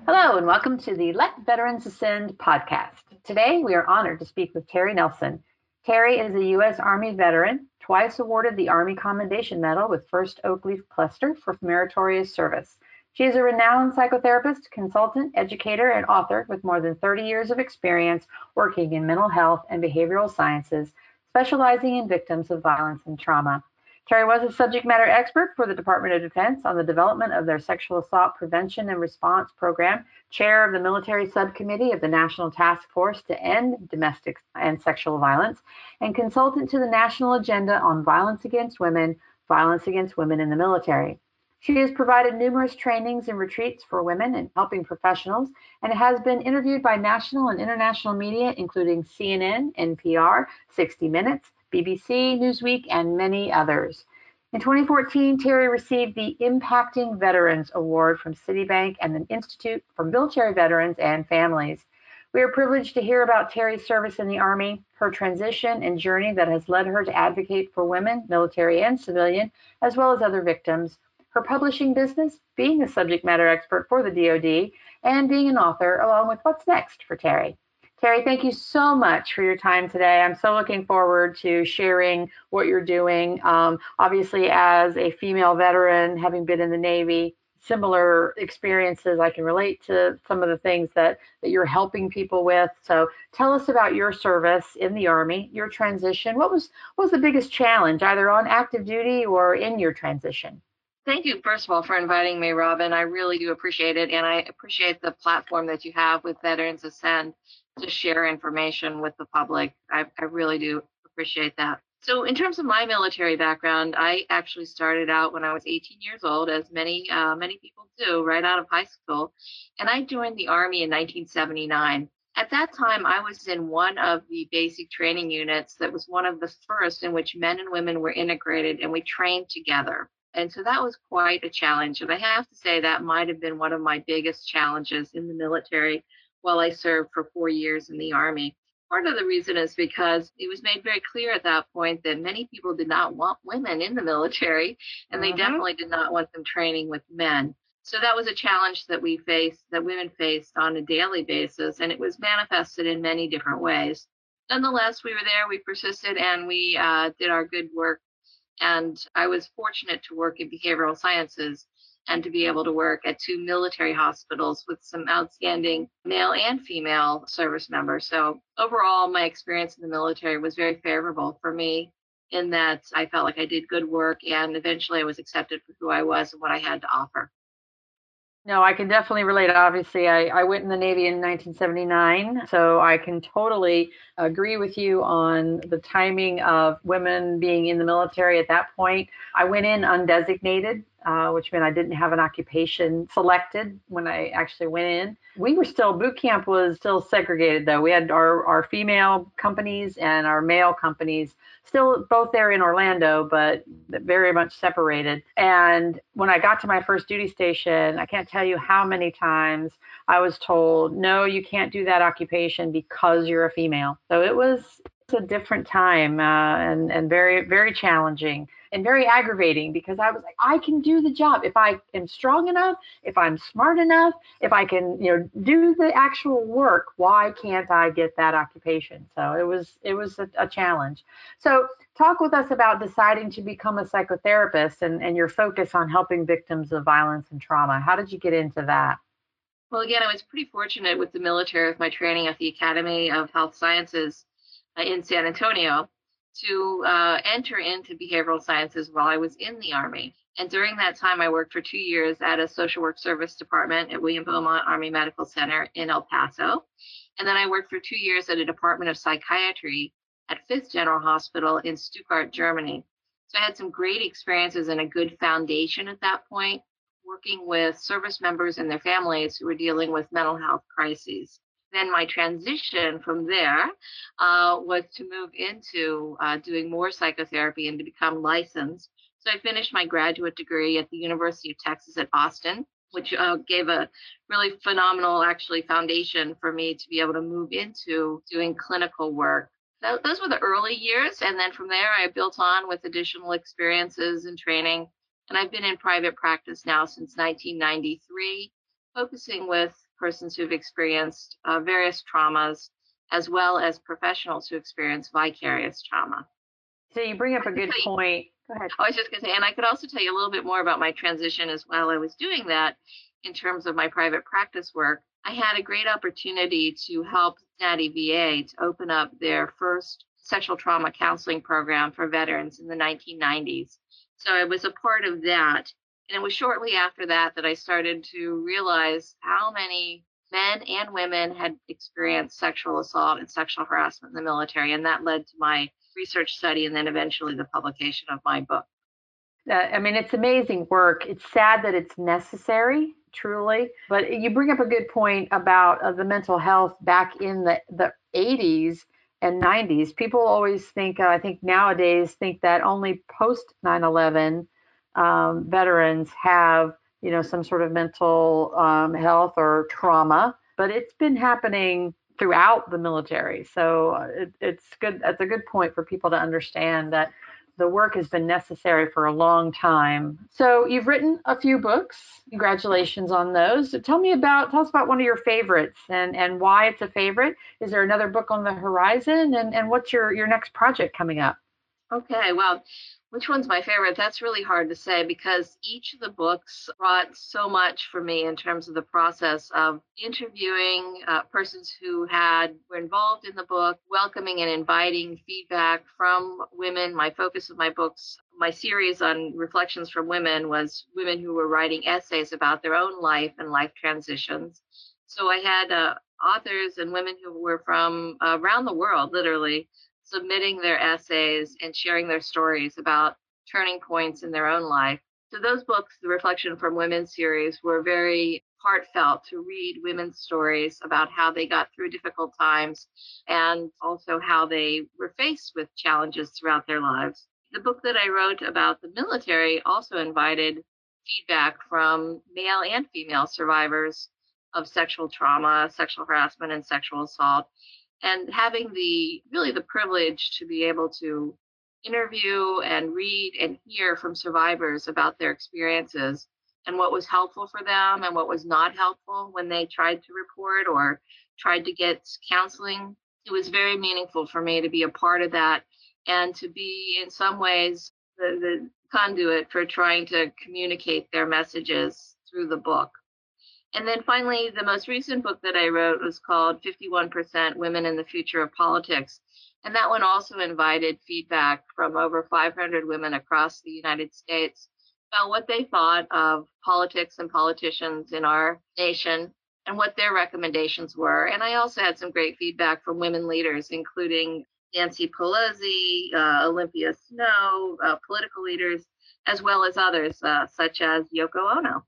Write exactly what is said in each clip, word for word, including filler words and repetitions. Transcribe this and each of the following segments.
Hello, and welcome to the Let Veterans Ascend podcast. Today, we are honored to speak with Terry Nelson. Terry is a U S Army veteran, twice awarded the Army Commendation Medal with First Oak Leaf Cluster for meritorious service. She is a renowned psychotherapist, consultant, educator, and author with more than thirty years of experience working in mental health and behavioral sciences, specializing in victims of violence and trauma. Terry was a subject matter expert for the Department of Defense on the development of their Sexual Assault Prevention and Response Program, chair of the Military Subcommittee of the National Task Force to End Domestic and Sexual Violence, and consultant to the National Agenda on Violence Against Women, Violence Against Women in the Military. She has provided numerous trainings and retreats for women and helping professionals, and has been interviewed by national and international media, including C N N, N P R, sixty minutes, B B C, Newsweek, and many others. In twenty fourteen, Terry received the Impacting Veterans Award from Citibank and the Institute for Military Veterans and Families. We are privileged to hear about Terry's service in the Army, her transition and journey that has led her to advocate for women, military and civilian, as well as other victims, her publishing business, being a subject matter expert for the D O D, and being an author, along with what's next for Terry. Terry, thank you so much for your time today. I'm so looking forward to sharing what you're doing. Um, obviously, as a female veteran, having been in the Navy, similar experiences, I can relate to some of the things that, that you're helping people with. So tell us about your service in the Army, your transition. What was, what was the biggest challenge, either on active duty or in your transition? Thank you, first of all, for inviting me, Robin. I really do appreciate it. And I appreciate the platform that you have with Veterans Ascend to share information with the public. I, I really do appreciate that. So in terms of my military background, I actually started out when I was eighteen years old, as many, uh, many people do, right out of high school. And I joined the Army in nineteen seventy-nine. At that time, I was in one of the basic training units that was one of the first in which men and women were integrated and we trained together. And so that was quite a challenge. And I have to say that might have been one of my biggest challenges in the military while I served for four years in the Army. Part of the reason is because it was made very clear at that point that many people did not want women in the military, and they Mm-hmm. definitely did not want them training with men. So that was a challenge that we faced, that women faced on a daily basis, and it was manifested in many different ways. Nonetheless, we were there, we persisted, and we uh, did our good work. And I was fortunate to work in behavioral sciences and to be able to work at two military hospitals with some outstanding male and female service members. So overall, my experience in the military was very favorable for me in that I felt like I did good work and eventually I was accepted for who I was and what I had to offer. No, I can definitely relate. Obviously, I, I went in the Navy in nineteen seventy-nine, so I can totally agree with you on the timing of women being in the military at that point. I went in undesignated, uh, which meant I didn't have an occupation selected when I actually went in. We were still, boot camp was still segregated though. We had our, our female companies and our male companies still both there in Orlando, but very much separated. And when I got to my first duty station, I can't tell you how many times I was told, no, you can't do that occupation because you're a female. So it was a different time, uh, and, and very, very challenging and very aggravating because I was like, I can do the job. If I am strong enough, if I'm smart enough, if I can, you know, do the actual work, why can't I get that occupation? So it was, it was a, a challenge. So talk with us about deciding to become a psychotherapist and, and your focus on helping victims of violence and trauma. How did you get into that? Well, again, I was pretty fortunate with the military, with my training at the Academy of Health Sciences uh, in San Antonio, to uh, enter into behavioral sciences while I was in the Army. And during that time, I worked for two years at a social work service department at William Beaumont Army Medical Center in El Paso. And then I worked for two years at a department of psychiatry at Fifth General Hospital in Stuttgart, Germany. So I had some great experiences and a good foundation at that point, working with service members and their families who were dealing with mental health crises. Then my transition from there uh, was to move into uh, doing more psychotherapy and to become licensed. So I finished my graduate degree at the University of Texas at Austin, which uh, gave a really phenomenal, actually, foundation for me to be able to move into doing clinical work. Th- those were the early years. And then from there, I built on with additional experiences and training. And I've been in private practice now since nineteen ninety-three, focusing with persons who've experienced uh, various traumas, as well as professionals who experience vicarious trauma. So you bring up I a can good tell you, point. Go ahead. I was just going to say, and I could also tell you a little bit more about my transition as well. I was doing that in terms of my private practice work. I had a great opportunity to help Cincinnati V A to open up their first sexual trauma counseling program for veterans in the nineteen nineties. So I was a part of that. And it was shortly after that that I started to realize how many men and women had experienced sexual assault and sexual harassment in the military. And that led to my research study and then eventually the publication of my book. Uh, I mean, it's amazing work. It's sad that it's necessary, truly. But you bring up a good point about uh, the mental health back in the, the eighties and nineties. People always think, uh, I think nowadays, think that only post nine eleven um, veterans have, you know, some sort of mental um, health or trauma. But it's been happening throughout the military. So uh, it, it's good. That's a good point for people to understand that the work has been necessary for a long time. So you've written a few books. Congratulations on those. So tell me about, tell us about one of your favorites and, and why it's a favorite. Is there another book on the horizon? And, and what's your, your next project coming up? Okay, well, which one's my favorite? That's really hard to say because each of the books brought so much for me in terms of the process of interviewing uh, persons who had were involved in the book, welcoming and inviting feedback from women. My focus of my books, my series on reflections from women was women who were writing essays about their own life and life transitions. So I had uh, authors and women who were from uh, around the world, literally, submitting their essays and sharing their stories about turning points in their own life. So those books, the Reflection from Women series, were very heartfelt to read women's stories about how they got through difficult times and also how they were faced with challenges throughout their lives. The book that I wrote about the military also invited feedback from male and female survivors of sexual trauma, sexual harassment, and sexual assault, and having the really the privilege to be able to interview and read and hear from survivors about their experiences and what was helpful for them and what was not helpful when they tried to report or tried to get counseling. It was very meaningful for me to be a part of that and to be in some ways the, the conduit for trying to communicate their messages through the book. And then finally, the most recent book that I wrote was called fifty-one percent Women in the Future of Politics. And that one also invited feedback from over five hundred women across the United States about what they thought of politics and politicians in our nation and what their recommendations were. And I also had some great feedback from women leaders, including Nancy Pelosi, uh, Olympia Snowe, uh, political leaders, as well as others, uh, such as Yoko Ono.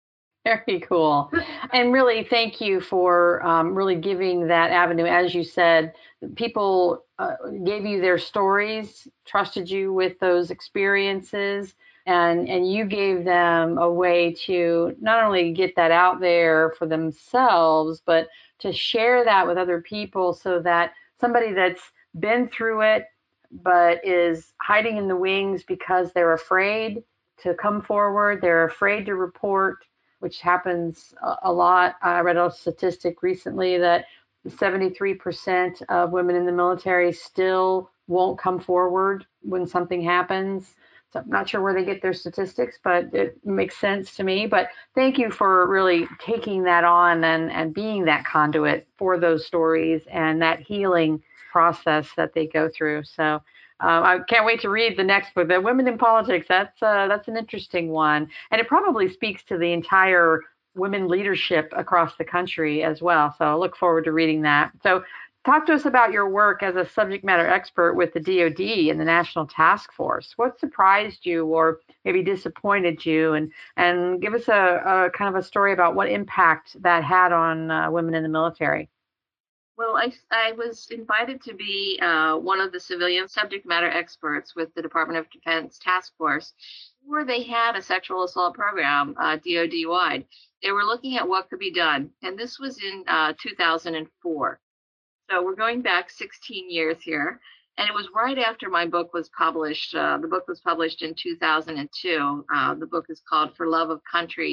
Very cool. And really, thank you for um, really giving that avenue. As you said, people uh, gave you their stories, trusted you with those experiences, and, and you gave them a way to not only get that out there for themselves, but to share that with other people so that somebody that's been through it but is hiding in the wings because they're afraid to come forward, they're afraid to report, which happens a lot. I read a statistic recently that seventy-three percent of women in the military still won't come forward when something happens. So I'm not sure where they get their statistics, but it makes sense to me. But thank you for really taking that on and, and being that conduit for those stories and that healing process that they go through. So um, I can't wait to read the next book, The Women in Politics. That's uh, that's an interesting one, and it probably speaks to the entire women leadership across the country as well. So I look forward to reading that. So talk to us about your work as a subject matter expert with the D O D and the National Task Force. What surprised you or maybe disappointed you, and and give us a, a kind of a story about what impact that had on uh, women in the military. Well, I, I was invited to be uh, one of the civilian subject matter experts with the Department of Defense Task Force, where they had a sexual assault program, uh, D O D-wide. They were looking at what could be done, and this was in uh, two thousand four. So we're going back sixteen years here, and it was right after my book was published. Uh, the book was published in two thousand two. Uh, the book is called For Love of Country,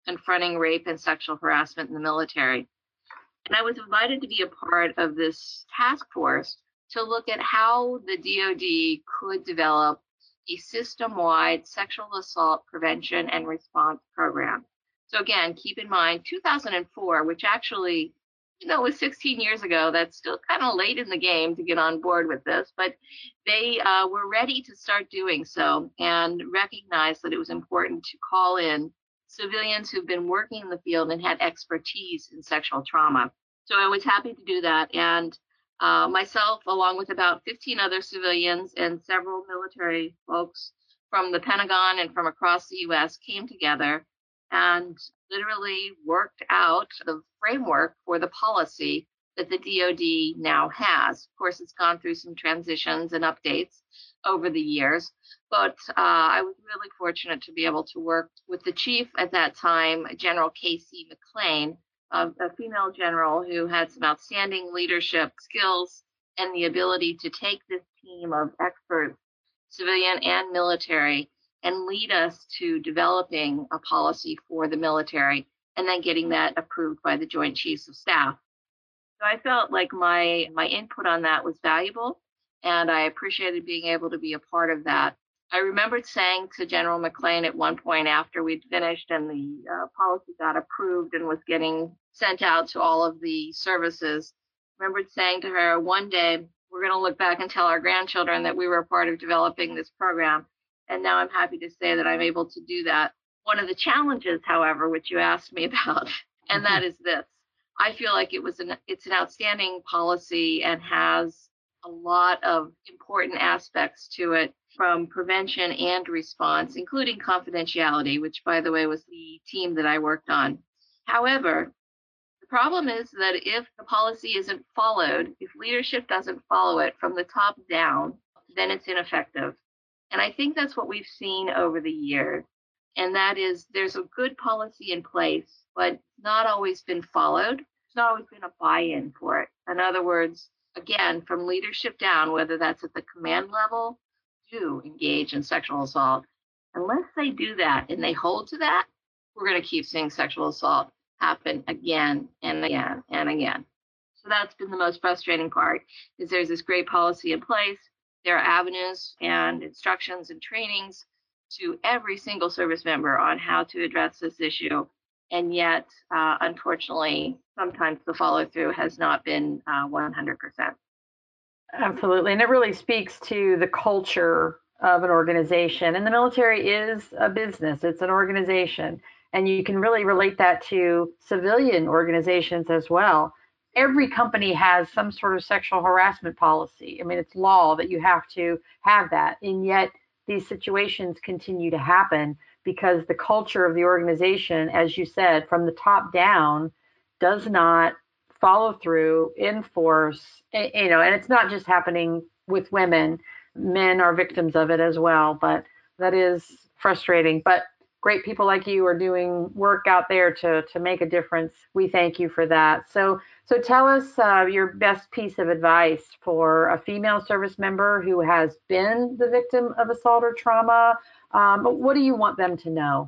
confronting rape and sexual harassment in the military. And I was invited to be a part of this task force to look at how the D O D could develop a system-wide sexual assault prevention and response program. So again, keep in mind two thousand four, which actually, you know, was sixteen years ago. That's still kind of late in the game to get on board with this, but they uh, were ready to start doing so and recognized that it was important to call in civilians who've been working in the field and had expertise in sexual trauma. So I was happy to do that. And uh, myself, along with about fifteen other civilians and several military folks from the Pentagon and from across the U S, came together and literally worked out the framework for the policy that the D O D now has. Of course, it's gone through some transitions and updates over the years, but uh, I was really fortunate to be able to work with the chief at that time, General Casey McLean, a, a female general who had some outstanding leadership skills and the ability to take this team of experts, civilian and military, and lead us to developing a policy for the military and then getting that approved by the Joint Chiefs of Staff. So I felt like my my input on that was valuable, and I appreciated being able to be a part of that. I remembered saying to General McLean at one point after we'd finished and the uh, policy got approved and was getting sent out to all of the services, I remembered saying to her, one day we're going to look back and tell our grandchildren that we were a part of developing this program. And now I'm happy to say that I'm able to do that. One of the challenges, however, which you asked me about, and that is this. I feel like it was an it's an outstanding policy and has a lot of important aspects to it, from prevention and response, including confidentiality, which, by the way, was the team that I worked on. However, the problem is that if the policy isn't followed, if leadership doesn't follow it from the top down, then it's ineffective. And I think that's what we've seen over the years. And that is, there's a good policy in place, but not always been followed. There's not always been a buy-in for it. In other words, again, from leadership down, whether that's at the command level, do engage in sexual assault. Unless they do that and they hold to that, we're going to keep seeing sexual assault happen again and again and again. So that's been the most frustrating part, is there's this great policy in place. There are avenues and instructions and trainings to every single service member on how to address this issue. And yet, uh, unfortunately, sometimes the follow through has not been uh, one hundred percent. Absolutely. And it really speaks to the culture of an organization. And the military is a business, it's an organization. And you can really relate that to civilian organizations as well. Every company has some sort of sexual harassment policy. I mean, it's law that you have to have that. And yet, these situations continue to happen because the culture of the organization, as you said, from the top down, does not follow through, enforce, you know, and it's not just happening with women. Men are victims of it as well, but that is frustrating. But great people like you are doing work out there to to make a difference. We thank you for that. So so tell us uh, your best piece of advice for a female service member who has been the victim of assault or trauma. Um, what do you want them to know?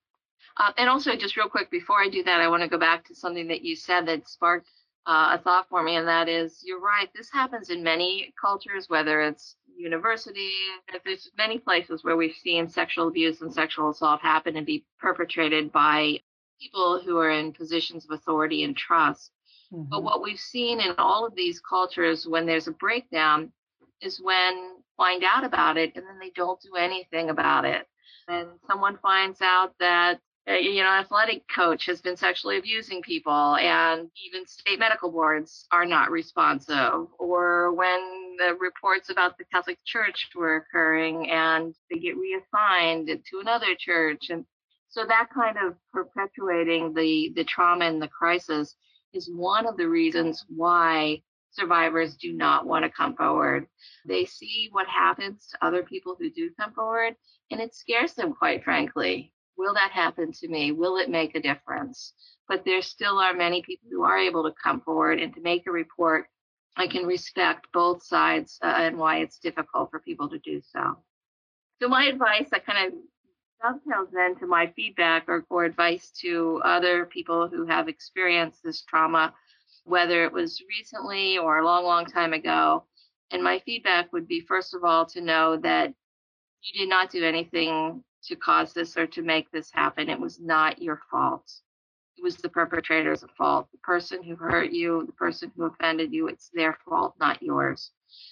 Uh, and also, just real quick, before I do that, I want to go back to something that you said that sparked uh, a thought for me, and that is, you're right, this happens in many cultures, whether it's university, there's many places where we've seen sexual abuse and sexual assault happen and be perpetrated by people who are in positions of authority and trust. Mm-hmm. But what we've seen in all of these cultures, when there's a breakdown, is when find out about it and then they don't do anything about it. And someone finds out that uh, you know, an athletic coach has been sexually abusing people, and even state medical boards are not responsive. Or when the reports about the Catholic Church were occurring and they get reassigned to another church. And so that kind of perpetuating the, the trauma and the crisis is one of the reasons why survivors do not want to come forward. They see what happens to other people who do come forward, and it scares them, quite frankly. Will that happen to me? Will it make a difference? But there still are many people who are able to come forward and to make a report. I can respect both sides uh, and why it's difficult for people to do so. So my advice, I kind of Dovetails then to my feedback or, or advice to other people who have experienced this trauma, whether it was recently or a long, long time ago. And my feedback would be, first of all, to know that you did not do anything to cause this or to make this happen. It was not your fault. It was the perpetrator's fault. The person who hurt you, the person who offended you, it's their fault, not yours.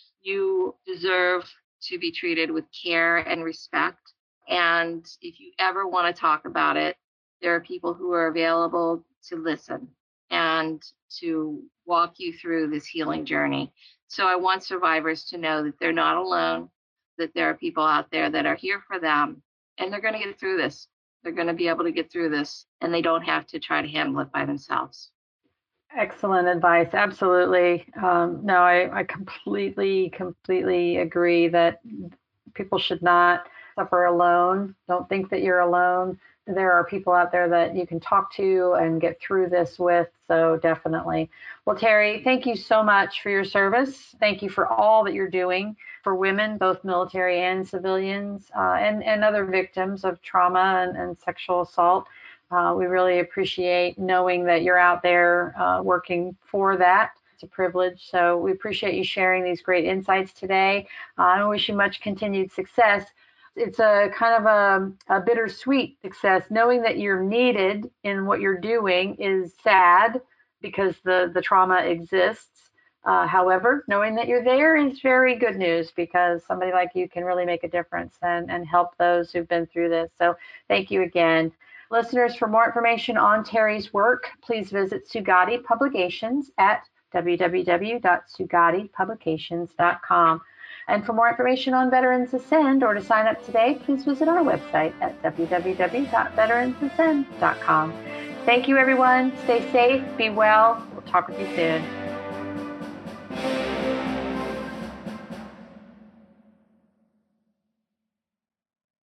You deserve to be treated with care and respect. And if you ever want to talk about it, there are people who are available to listen and to walk you through this healing journey. So I want survivors to know that they're not alone, that there are people out there that are here for them, and they're going to get through this. They're going to be able to get through this, and they don't have to try to handle it by themselves. Excellent advice. Absolutely. Um, no, I, I completely, completely agree that people should not suffer alone. Don't think that you're alone. There are people out there that you can talk to and get through this with. So definitely. Well, Terry, thank you so much for your service. Thank you for all that you're doing for women, both military and civilians, uh, and, and other victims of trauma and, and sexual assault. Uh, we really appreciate knowing that you're out there uh, working for that. It's a privilege. So we appreciate you sharing these great insights today. Uh, I wish you much continued success. It's a kind of a, a bittersweet success. Knowing that you're needed in what you're doing is sad because the, the trauma exists. Uh, however, knowing that you're there is very good news because somebody like you can really make a difference and, and help those who've been through this. So thank you again. Listeners, for more information on Terry's work, please visit Sugati Publications at w w w dot sugati publications dot com. And for more information on Veterans Ascend or to sign up today, please visit our website at w w w dot veterans ascend dot com. Thank you, everyone. Stay safe, be well. We'll talk with you soon.